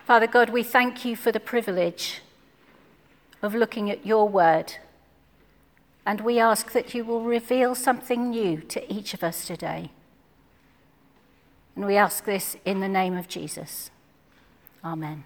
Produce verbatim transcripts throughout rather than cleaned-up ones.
Father God, we thank you for the privilege of looking at your word, and we ask that you will reveal something new to each of us today. And we ask this in the name of Jesus. Amen.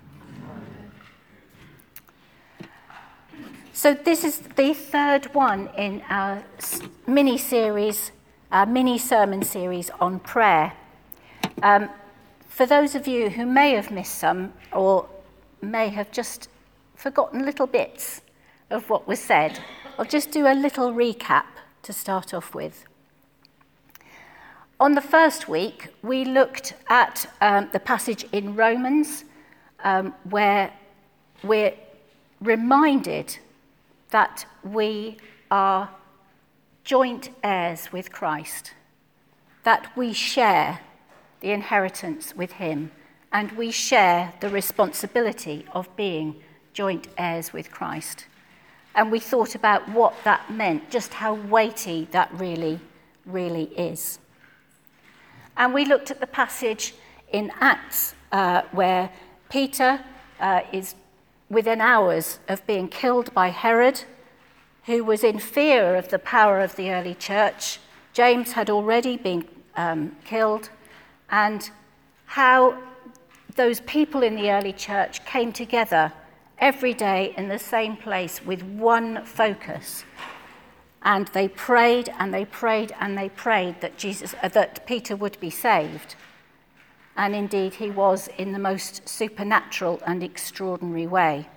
So this is the third one in our mini-series, our mini-sermon series on prayer. Um, for those of you who may have missed some or may have just forgotten little bits of what was said, I'll just do a little recap to start off with. On the first week, we looked at um, the passage in Romans um, where we're reminded that we are joint heirs with Christ, that we share the inheritance with him, and we share the responsibility of being joint heirs with Christ. And we thought about what that meant, just how weighty that really, really is. And we looked at the passage in Acts uh, where Peter uh, is within hours of being killed by Herod, who was in fear of the power of the early church. James had already been um, killed, and how those people in the early church came together every day in the same place with one focus. And they prayed and they prayed and they prayed that Jesus, uh, that Peter would be saved. And indeed, he was in the most supernatural and extraordinary way.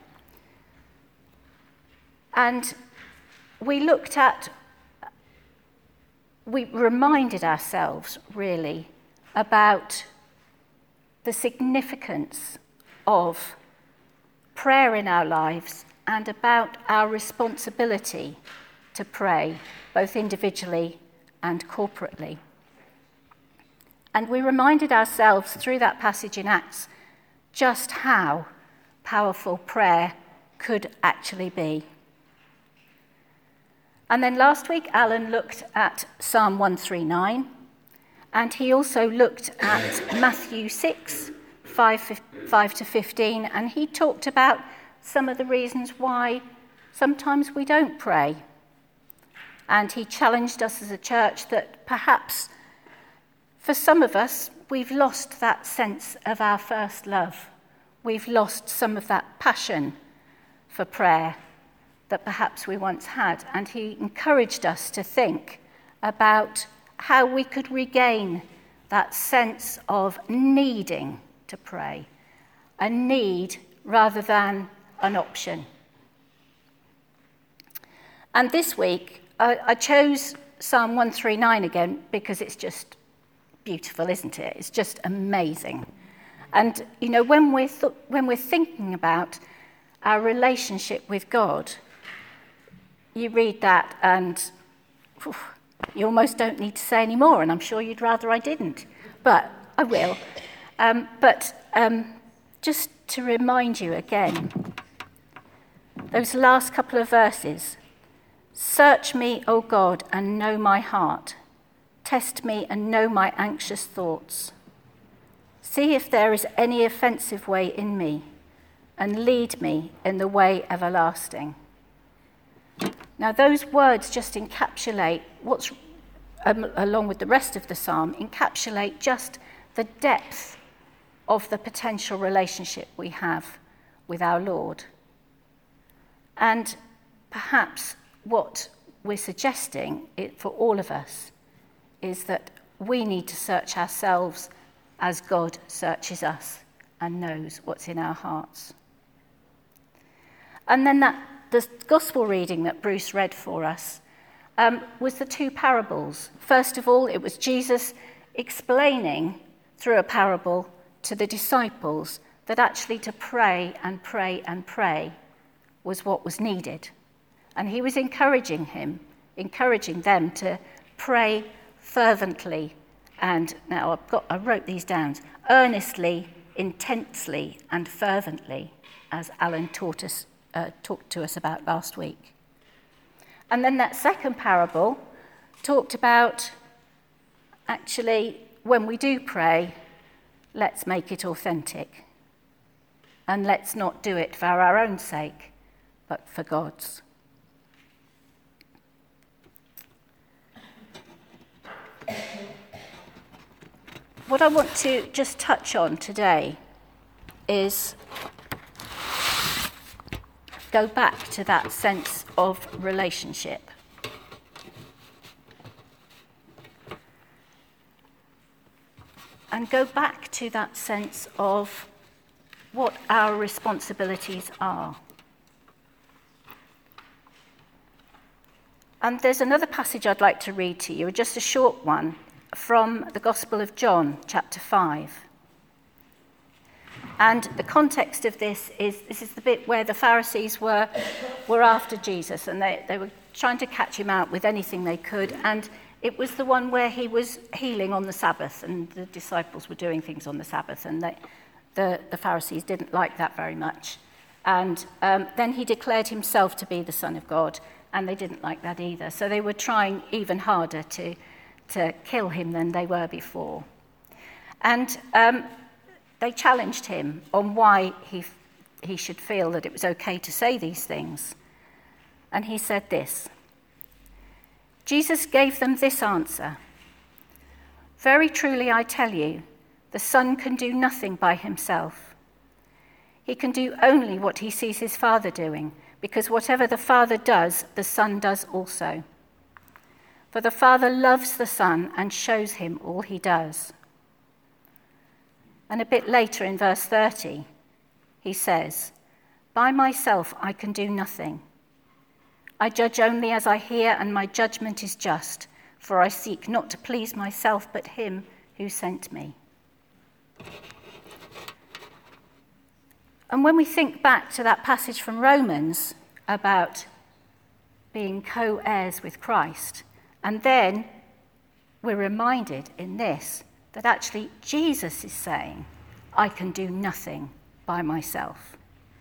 And we looked at, we reminded ourselves, really, about the significance of prayer in our lives and about our responsibility to pray, both individually and corporately. And we reminded ourselves through that passage in Acts just how powerful prayer could actually be. And then last week, Alan looked at Psalm one thirty-nine, and he also looked at Matthew six, five to fifteen, and he talked about some of the reasons why sometimes we don't pray. And he challenged us as a church that perhaps for some of us, we've lost that sense of our first love. We've lost some of that passion for prayer that perhaps we once had. And he encouraged us to think about how we could regain that sense of needing to pray, a need rather than an option. And this week, I, I chose Psalm one thirty-nine again because it's just beautiful, isn't it? It's just amazing. And, you know, when we're, th- when we're thinking about our relationship with God, you read that and whew, you almost don't need to say any more, and I'm sure you'd rather I didn't, but I will. Um, but um, just to remind you again, those last couple of verses, search me, O God, and know my heart. Test me and know my anxious thoughts. See if there is any offensive way in me, and lead me in the way everlasting. Now, those words just encapsulate what's, um, along with the rest of the psalm, encapsulate just the depth of the potential relationship we have with our Lord. And perhaps what we're suggesting it, for all of us is that we need to search ourselves as God searches us and knows what's in our hearts. And then that the gospel reading that Bruce read for us um, was the two parables. First of all, it was Jesus explaining through a parable to the disciples that actually to pray and pray and pray was what was needed. And he was encouraging him, encouraging them to pray fervently, and now I've got, I wrote these down, earnestly, intensely, and fervently, as Alan taught us, uh, talked to us about last week. And then that second parable talked about, actually, when we do pray, let's make it authentic. And let's not do it for our own sake, but for God's. What I want to just touch on today is go back to that sense of relationship. And go back to that sense of what our responsibilities are. And there's another passage I'd like to read to you, just a short one, from the Gospel of John, chapter five. And the context of this is, this is the bit where the Pharisees were, were after Jesus, and they, they were trying to catch him out with anything they could. And it was the one where he was healing on the Sabbath, and the disciples were doing things on the Sabbath, and they, the, the Pharisees didn't like that very much. And um, then he declared himself to be the Son of God, and they didn't like that either. So they were trying even harder to, to kill him than they were before. And um, they challenged him on why he, he should feel that it was okay to say these things. And he said this. Jesus gave them this answer. Very truly I tell you, the Son can do nothing by himself. He can do only what he sees his Father doing, because whatever the Father does, the Son does also. For the Father loves the Son and shows him all he does. And a bit later in verse thirty, he says, by myself I can do nothing. I judge only as I hear, and my judgment is just, for I seek not to please myself, but him who sent me. And when we think back to that passage from Romans about being co-heirs with Christ, and then we're reminded in this that actually Jesus is saying, I can do nothing by myself.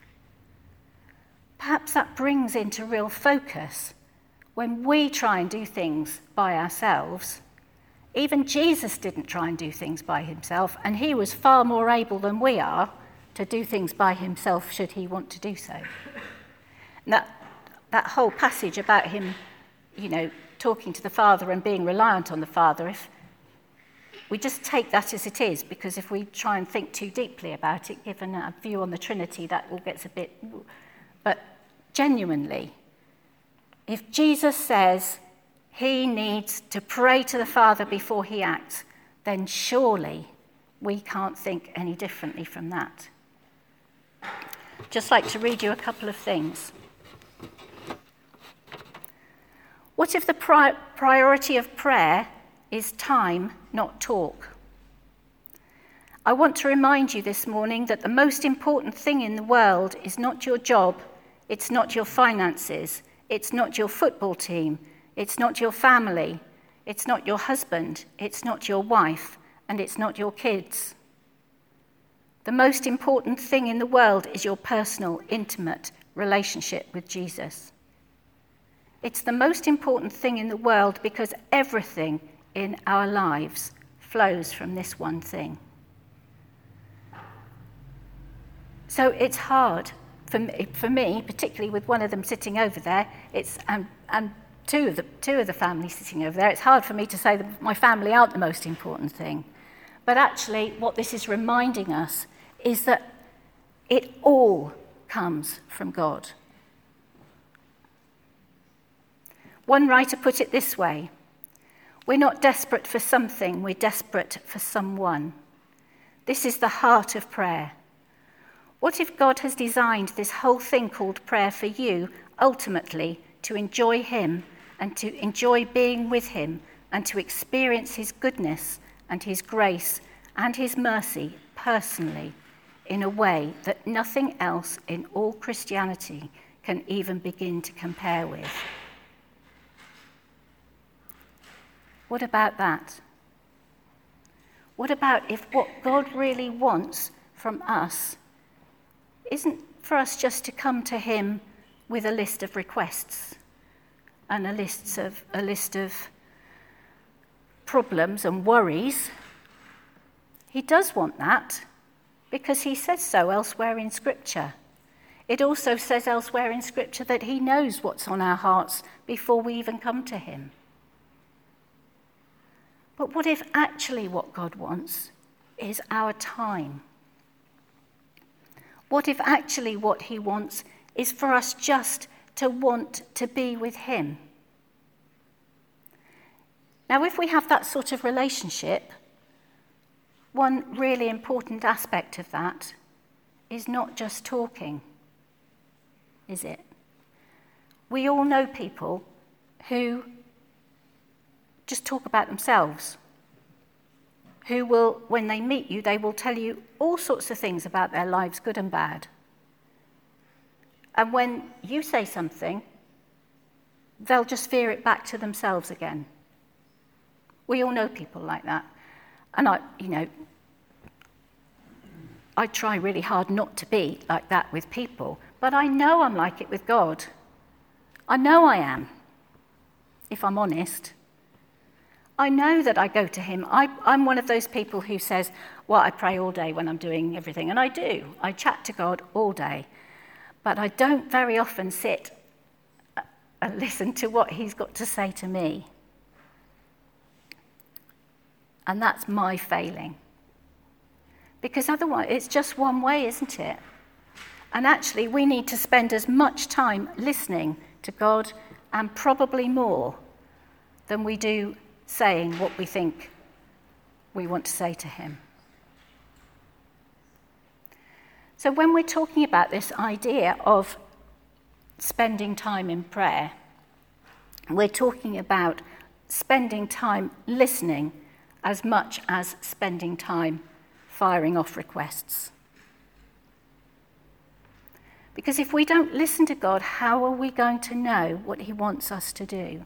Perhaps that brings into real focus when we try and do things by ourselves. Even Jesus didn't try and do things by himself, and he was far more able than we are to do things by himself should he want to do so. And that, that whole passage about him, you know, talking to the Father and being reliant on the Father, if we just take that as it is, because if we try and think too deeply about it, given a view on the Trinity, that all gets a bit... But genuinely, if Jesus says he needs to pray to the Father before he acts, then surely we can't think any differently from that. Just like to read you a couple of things. What if the pri- priority of prayer is time, not talk? I want to remind you this morning that the most important thing in the world is not your job, it's not your finances, it's not your football team, it's not your family, it's not your husband, it's not your wife, and it's not your kids. The most important thing in the world is your personal, intimate relationship with Jesus. It's the most important thing in the world because everything in our lives flows from this one thing. So it's hard for me, for me, particularly with one of them sitting over there, it's and, and two of the two of the families sitting over there. It's hard for me to say that my family aren't the most important thing. But actually, what this is reminding us is that it all comes from God. One writer put it this way: we're not desperate for something, we're desperate for someone. This is the heart of prayer. What if God has designed this whole thing called prayer for you, ultimately, to enjoy him and to enjoy being with him and to experience his goodness and his grace and his mercy personally in a way that nothing else in all Christianity can even begin to compare with? What about that? What about if what God really wants from us isn't for us just to come to him with a list of requests and a list of a list of problems and worries? He does want that, because he says so elsewhere in Scripture. It also says elsewhere in Scripture that he knows what's on our hearts before we even come to him. But what if actually what God wants is our time? What if actually what he wants is for us just to want to be with him? Now, if we have that sort of relationship, one really important aspect of that is not just talking, is it? We all know people who just talk about themselves, who will, when they meet you, they will tell you all sorts of things about their lives, good and bad. And when you say something, they'll just veer it back to themselves again. We all know people like that. And I, you know, I try really hard not to be like that with people, but I know I'm like it with God. I know I am, if I'm honest. I know that I go to him. I, I'm one of those people who says, well, I pray all day when I'm doing everything, and I do. I chat to God all day, but I don't very often sit and listen to what he's got to say to me. And that's my failing. Because otherwise, it's just one way, isn't it? And actually, we need to spend as much time listening to God, and probably more, than we do saying what we think we want to say to him. So when we're talking about this idea of spending time in prayer, we're talking about spending time listening as much as spending time firing off requests. Because if we don't listen to God, how are we going to know what he wants us to do?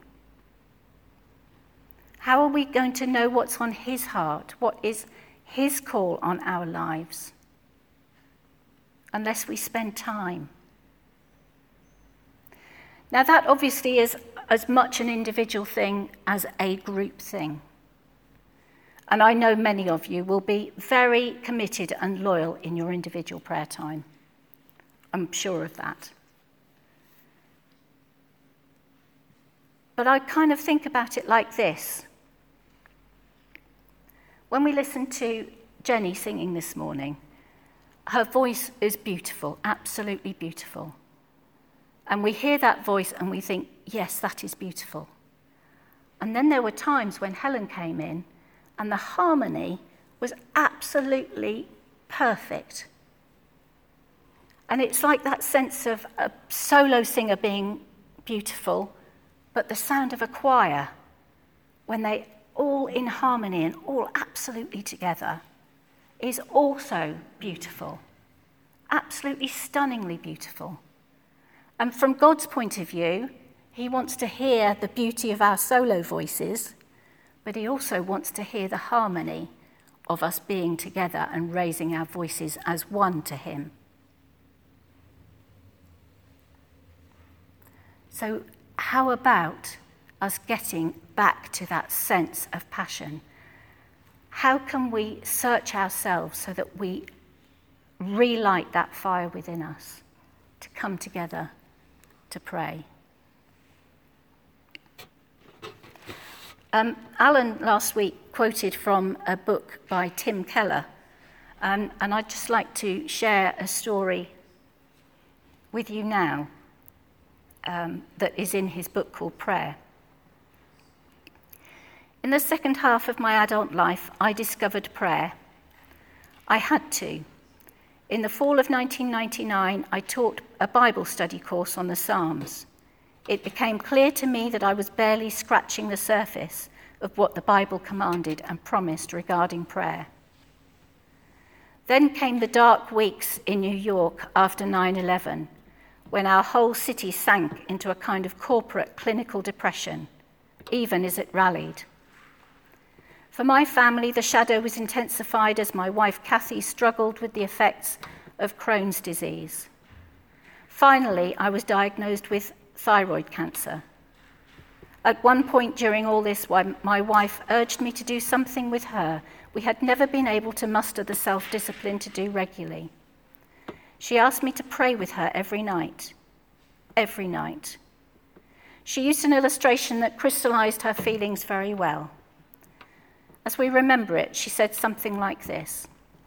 How are we going to know what's on his heart? What is his call on our lives? Unless we spend time. Now that obviously is as much an individual thing as a group thing. And I know many of you will be very committed and loyal in your individual prayer time. I'm sure of that. But I kind of think about it like this. When we listened to Jenny singing this morning, her voice is beautiful, absolutely beautiful. And we hear that voice and we think, yes, that is beautiful. And then there were times when Helen came in and the harmony was absolutely perfect. And it's like that sense of a solo singer being beautiful, but the sound of a choir, when they all in harmony and all absolutely together, is also beautiful. Absolutely stunningly beautiful. And from God's point of view, he wants to hear the beauty of our solo voices, but he also wants to hear the harmony of us being together and raising our voices as one to him. So how about us getting back to that sense of passion? How can we search ourselves so that we relight that fire within us to come together to pray? Um, Alan last week quoted from a book by Tim Keller, um, and I'd just like to share a story with you now um, that is in his book called Prayer. In the second half of my adult life, I discovered prayer. I had to. In the fall of nineteen ninety-nine, I taught a Bible study course on the Psalms. It became clear to me that I was barely scratching the surface of what the Bible commanded and promised regarding prayer. Then came the dark weeks in New York after nine eleven, when our whole city sank into a kind of corporate clinical depression, even as it rallied. For my family, the shadow was intensified as my wife Kathy struggled with the effects of Crohn's disease. Finally, I was diagnosed with thyroid cancer. At one point during all this, my wife urged me to do something with her we had never been able to muster the self-discipline to do regularly. She asked me to pray with her every night. Every night. She used an illustration that crystallized her feelings very well. As we remember it, she said something like this.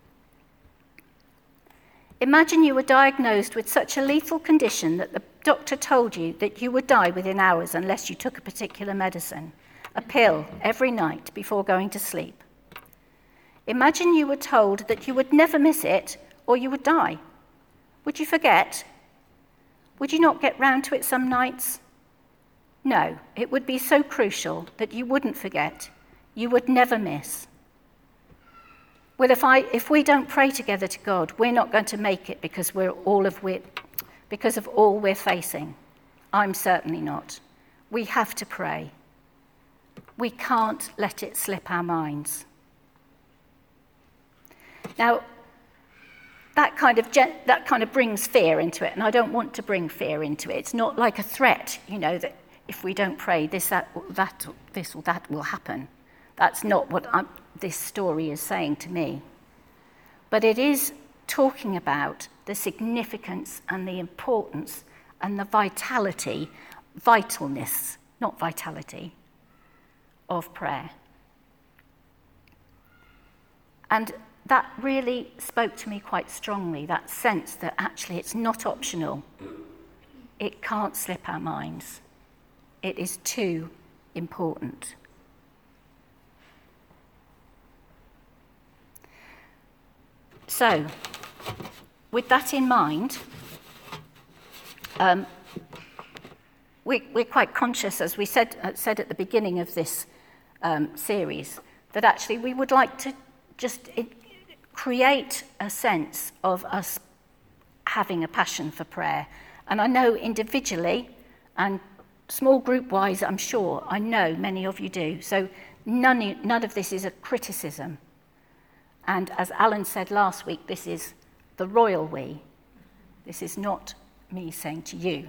Imagine you were diagnosed with such a lethal condition that the doctor told you that you would die within hours unless you took a particular medicine, a pill, every night before going to sleep. Imagine you were told that you would never miss it or you would die. Would you forget? Would you not get round to it some nights? No, it would be so crucial that you wouldn't forget. You would never miss. Well, if I if we don't pray together to God, we're not going to make it because we're all of we because of all we're facing. I'm certainly not. We have to pray. We can't let it slip our minds. Now, that kind of that kind of brings fear into it, and I don't want to bring fear into it. It's not like a threat, you know, that if we don't pray, this, that, that, this or that will happen. That's not what I'm, this story is saying to me. But it is talking about the significance and the importance and the vitality, vitalness, not vitality, of prayer. And that really spoke to me quite strongly, that sense that actually it's not optional. It can't slip our minds. It is too important. So, with that in mind, um, we, we're quite conscious, as we said, uh, said at the beginning of this um, series, that actually we would like to just it, create a sense of us having a passion for prayer. And I know individually and small group-wise, I'm sure, I know many of you do. So none, none of this is a criticism. And as Alan said last week, this is the royal we. This is not me saying to you.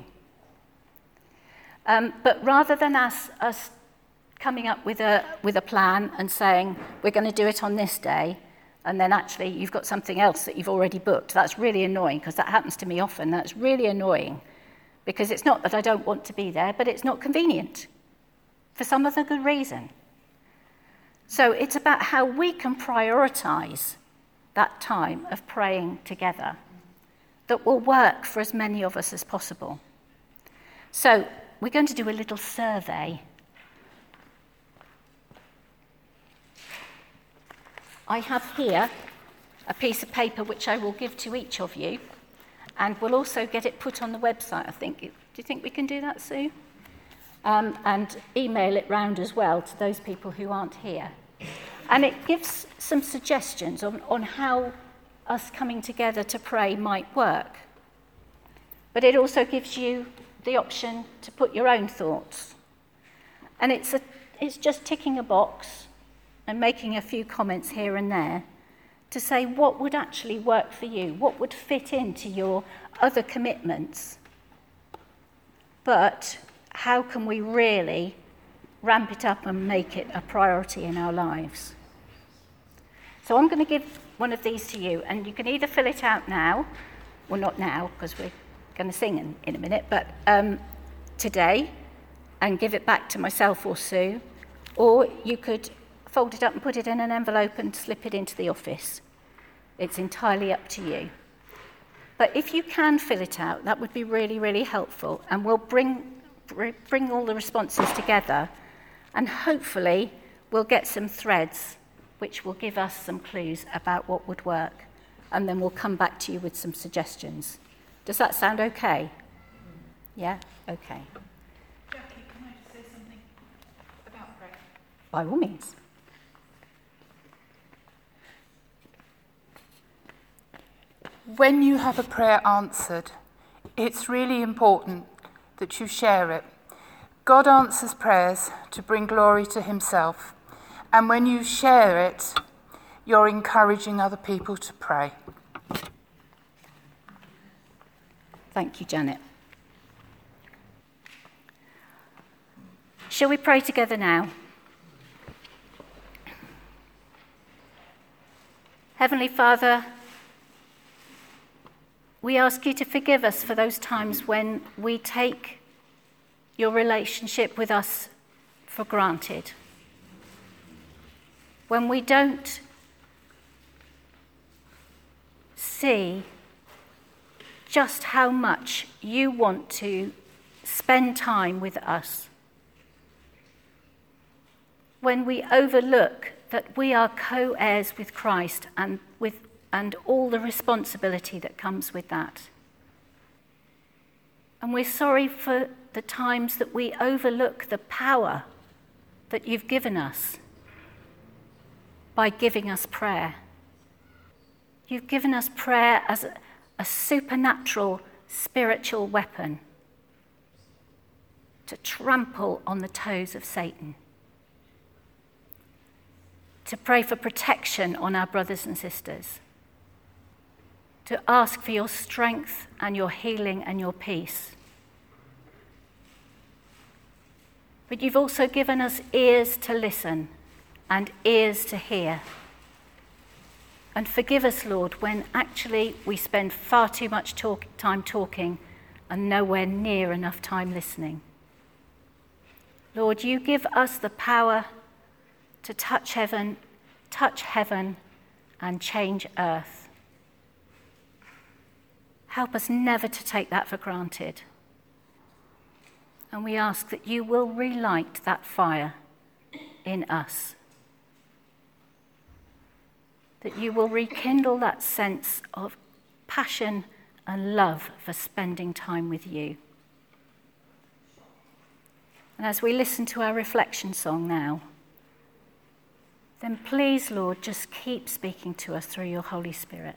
Um, but rather than us, us coming up with a, with a plan and saying, we're going to do it on this day, and then actually you've got something else that you've already booked, that's really annoying, because that happens to me often. That's really annoying, because it's not that I don't want to be there, but it's not convenient for some other good reason. So it's about how we can prioritize that time of praying together that will work for as many of us as possible. So we're going to do a little survey. I have here a piece of paper which I will give to each of you, and we'll also get it put on the website, I think. Do you think we can do that, Sue? Um, and email it round as well to those people who aren't here. And it gives some suggestions on, on how us coming together to pray might work. But it also gives you the option to put your own thoughts. And it's, a, it's just ticking a box and making a few comments here and there to say what would actually work for you, what would fit into your other commitments. But how can we really ramp it up and make it a priority in our lives? So I'm going to give one of these to you, and you can either fill it out now, well, not now, because we're going to sing in, in a minute, but um, today, and give it back to myself or Sue, or you could fold it up and put it in an envelope and slip it into the office. It's entirely up to you. But if you can fill it out, that would be really, really helpful, and we'll bring bring all the responses together, and hopefully we'll get some threads which will give us some clues about what would work, and then we'll come back to you with some suggestions. Does that sound okay? Yeah? Okay. Jackie, can I just say something about prayer? By all means. When you have a prayer answered, it's really important that you share it. God answers prayers to bring glory to himself. And when you share it, you're encouraging other people to pray. Thank you, Janet. Shall we pray together now? Heavenly Father, we ask you to forgive us for those times when we take your relationship with us for granted. When we don't see just how much you want to spend time with us. When we overlook that we are co-heirs with Christ and with and all the responsibility that comes with that. And we're sorry for the times that we overlook the power that you've given us by giving us prayer. You've given us prayer as a, a supernatural spiritual weapon to trample on the toes of Satan, to pray for protection on our brothers and sisters, to ask for your strength and your healing and your peace. But you've also given us ears to listen and ears to hear. And forgive us, Lord, when actually we spend far too much talk, time talking and nowhere near enough time listening. Lord, you give us the power to touch heaven, touch heaven, and change earth. Help us never to take that for granted. And we ask that you will relight that fire in us. That you will rekindle that sense of passion and love for spending time with you. And as we listen to our reflection song now, then please, Lord, just keep speaking to us through your Holy Spirit.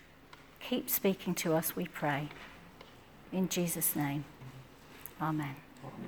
Keep speaking to us, we pray. In Jesus' name, amen.